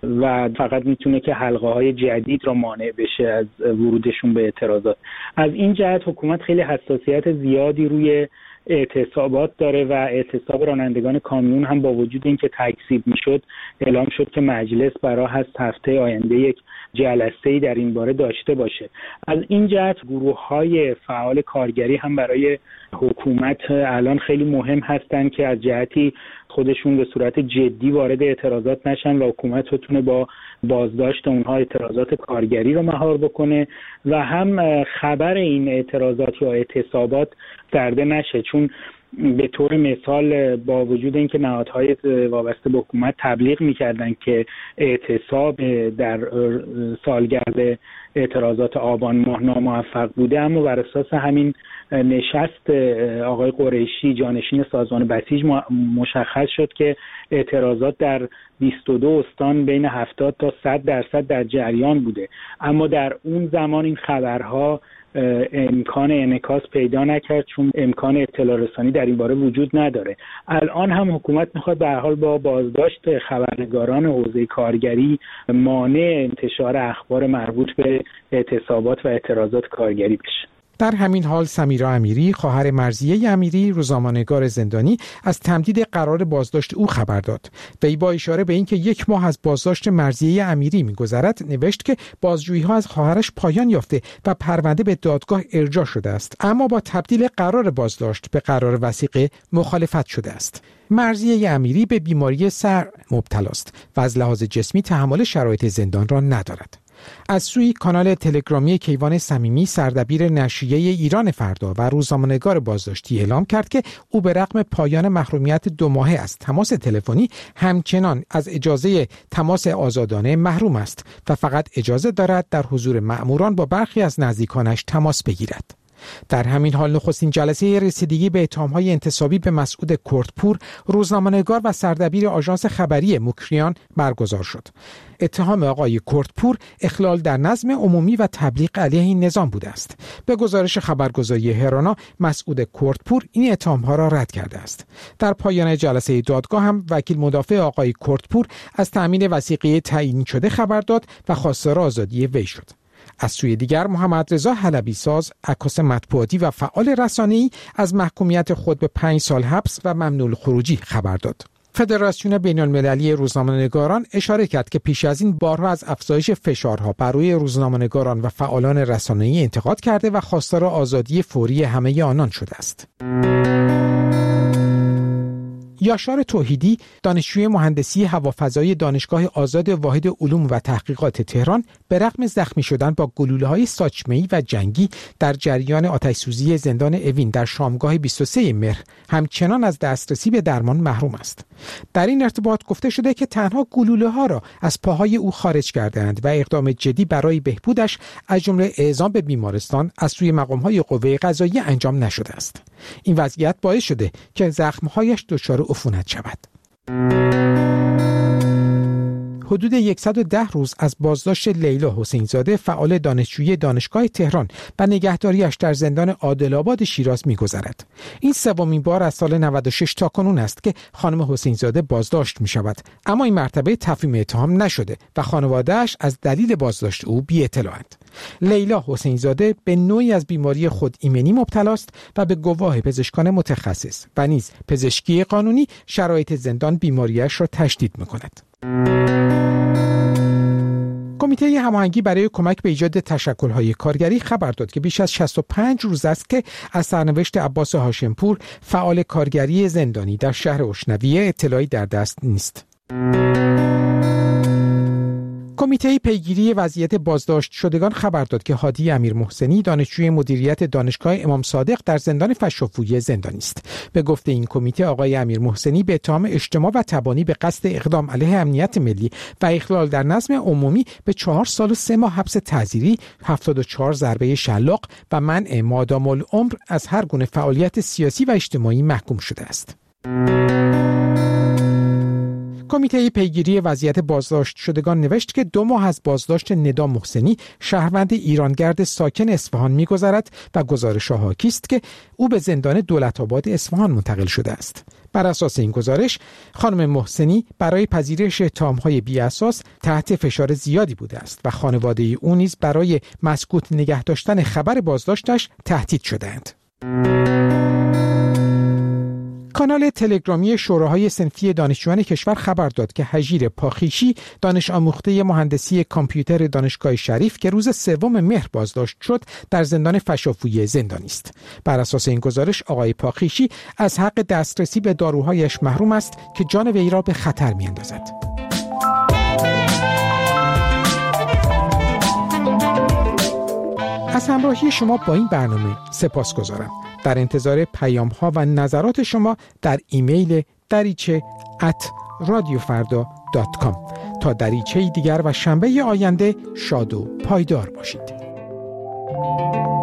و فقط میتونه که حلقه‌های جدید رو مانع بشه از ورودشون به اعتراضات. از این جهت حکومت خیلی حساسیت زیادی روی اعتصابات داره و اعتصاب رانندگان کامیون هم با وجود اینکه تکذیب میشد اعلام شد که مجلس برای هفته آینده یک جلسه‌ای در این باره داشته باشه. از این جهت گروه‌های فعال کارگری هم برای حکومت الان خیلی مهم هستن که از جهتی خودشون به صورت جدی وارد اعتراضات نشن و حکومت بتونه با بازداشت اونها اعتراضات کارگری رو مهار بکنه و هم خبر این اعتراضات یا اعتصابات سرده نشه، چون به طور مثال با وجود اینکه نهادهای وابسته به حکومت تبلیغ می‌کردن که اعتصاب در سالگرد اعتراضات آبان ماه ناموفق بوده، اما بر اساس همین نشست آقای قریشی جانشین سازمان بسیج مشخص شد که اعتراضات در 22 استان بین 70 تا 100% در جریان بوده، اما در اون زمان این خبرها امکان انعکاس پیدا نکرد چون امکان اطلاع رسانی در این باره وجود نداره. الان هم حکومت میخواد به هر حال با بازداشت خبرنگاران حوزه کارگری مانع انتشار اخبار مربوط به اعتصابات و اعتراضات کارگری بشه. در همین حال سمیرا امیری، خواهر مرضیه امیری، روزنامه‌نگار زندانی، از تمدید قرار بازداشت او خبر داد. وی با اشاره به اینکه 1 ماه از بازداشت مرضیه امیری می‌گذرد، نوشت که بازجویی‌ها از خواهرش پایان یافته و پرونده به دادگاه ارجاع شده است، اما با تبدیل قرار بازداشت به قرار وثیقه مخالفت شده است. مرضیه امیری به بیماری سر مبتلا است و از لحاظ جسمی تحمل شرایط زندان را ندارد. از سوی کانال تلگرامی کیوان صمیمی، سردبیر نشریه ایران فردا و روزنامه‌نگار بازداشتی اعلام کرد که او به رغم پایان محرومیت 2 ماهه از تماس تلفنی همچنان از اجازه تماس آزادانه محروم است و فقط اجازه دارد در حضور مأموران با برخی از نزدیکانش تماس بگیرد. در همین حال نخستین جلسه رسیدگی به اتهام‌های انتسابی به مسعود کردپور، روزنامه‌نگار و سردبیر آژانس خبری مکریان برگزار شد. اتهام آقای کردپور اخلال در نظم عمومی و تبلیغ علیه این نظام بوده است. به گزارش خبرگزاری هرانا، مسعود کردپور این اتهام‌ها را رد کرده است. در پایان جلسه دادگاه هم وکیل مدافع آقای کردپور از تأمین وثیقه تعیین شده خبر داد و خواستار آزادی وی شد. از سوی دیگر محمد رضا حلبی ساز، عکاس مطبوعاتی و فعال رسانه‌ای از محکومیت خود به 5 سال حبس و ممنوع الخروجی خبر داد. فدراسیون بین‌المللی روزنامه‌نگاران اشاره کرد که پیش از این بارها از افزایش فشارها بر روی روزنامه‌نگاران و فعالان رسانه‌ای انتقاد کرده و خواستار آزادی فوری همه آنان شده است. یاشار توحیدی، دانشجوی مهندسی هوافضایی دانشگاه آزاد واحد علوم و تحقیقات تهران، به رغم زخمی شدن با گلوله‌های ساچمه‌ای و جنگی در جریان آتش‌سوزی زندان اوین در شامگاه 23 مهر همچنان از دسترسی به درمان محروم است. در این ارتباط گفته شده که تنها گلوله‌ها را از پاهای او خارج کردند و اقدام جدی برای بهبودش از جمله اعزام به بیمارستان از سوی مقام‌های قوه قضاییه انجام نشده است. این وضعیت باعث شده که زخم‌هایش دچار عفونت شود. حدود 110 روز از بازداشت لیلا حسین‌زاده، فعال دانشجوی دانشگاه تهران، و نگهداریش در زندان عادل‌آباد شیراز می‌گذرد. این 3مین بار از سال 96 تا کنون است که خانم حسین‌زاده بازداشت می‌شود، اما این مرتبه تفهیم اتهام نشده و خانواده‌اش از دلیل بازداشت او بی‌اطلاع‌اند. لیلا حسین‌زاده به نوعی از بیماری خود ایمنی مبتلا است و به گواه پزشکان متخصص و نیز پزشکی قانونی شرایط زندان بیماریش را تشدید می‌کند. کمیته هماهنگی برای کمک به ایجاد تشکل‌های کارگری خبر داد که بیش از 65 روز است که از سرنوشت عباس هاشمپور، فعال کارگری زندانی در شهر اشنویه، اطلاعی در دست نیست. کمیته پیگیری وضعیت بازداشت شدگان خبر داد که هادی امیرمحسنی، دانشجوی مدیریت دانشگاه امام صادق، در زندان فشافویه زندانی است. به گفته این کمیته، آقای امیرمحسنی به اتهام اجتماع و تبانی به قصد اقدام علیه امنیت ملی و اخلال در نظم عمومی به 4 سال و 3 ماه حبس تعزیری، 74 ضربه شلاق و منع مادام العمر از هر گونه فعالیت سیاسی و اجتماعی محکوم شده است. کمیته پیگیری وضعیت بازداشت شدگان نوشت که 2 ماه از بازداشت ندا محسنی، شهروند ایرانگرد ساکن اصفهان می‌گذرد و گزارش‌ها حاکی است که او به زندان دولت‌آباد اصفهان منتقل شده است. بر اساس این گزارش، خانم محسنی برای پذیرش اتهام‌های بی‌اساس تحت فشار زیادی بوده است و خانواده او نیز برای مسکوت نگه داشتن خبر بازداشتش تهدید شده‌اند. کانال تلگرامی شوراهای صنفی دانشجویان کشور خبر داد که هژیر پاخیشی دانش آموخته مهندسی کامپیوتر دانشگاه شریف که روز 3 مهر بازداشت شد در زندان فشافویه زندانی است. بر اساس این گزارش آقای پاخیشی از حق دسترسی به داروهایش محروم است که جان وی را به خطر می‌اندازد. از همراهی شما با این برنامه سپاسگزارم. در انتظار پیام‌ها و نظرات شما در ایمیل dariche@radiofarda.com. تا دریچه دیگر و شنبه آینده شاد و پایدار باشید.